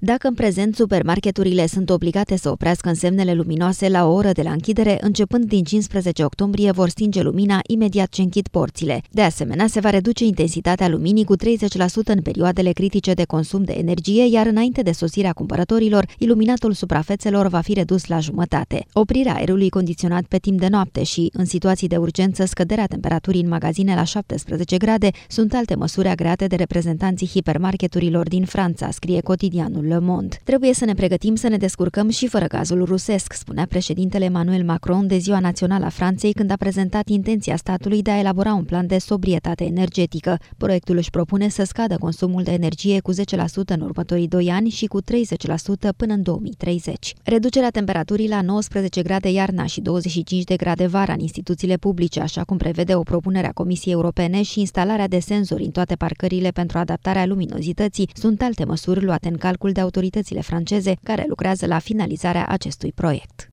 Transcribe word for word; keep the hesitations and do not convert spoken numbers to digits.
Dacă în prezent supermarketurile sunt obligate să oprească însemnele luminoase la o oră de la închidere, începând din cincisprezece octombrie vor stinge lumina imediat ce închid porțile. De asemenea, se va reduce intensitatea luminii cu treizeci la sută în perioadele critice de consum de energie, iar înainte de sosirea cumpărătorilor, iluminatul suprafețelor va fi redus la jumătate. Oprirea aerului condiționat pe timp de noapte și, în situații de urgență, scăderea temperaturii în magazine la șaptesprezece grade sunt alte măsuri agreate de reprezentanții hipermarketurilor din Franța, scrie cotidianul Le Monde. Trebuie să ne pregătim să ne descurcăm și fără gazul rusesc, spunea președintele Emmanuel Macron de Ziua Națională a Franței când a prezentat intenția statului de a elabora un plan de sobrietate energetică. Proiectul își propune să scadă consumul de energie cu zece la sută în următorii doi ani și cu treizeci la sută până în două mii treizeci. Reducerea temperaturii la nouăsprezece grade iarna și douăzeci și cinci de grade vara în instituțiile publice, așa cum prevede o propunere a Comisiei Europene, și instalarea de senzori în toate parcările pentru adaptarea luminozității sunt alte măsuri luate în calcul de autoritățile franceze care lucrează la finalizarea acestui proiect.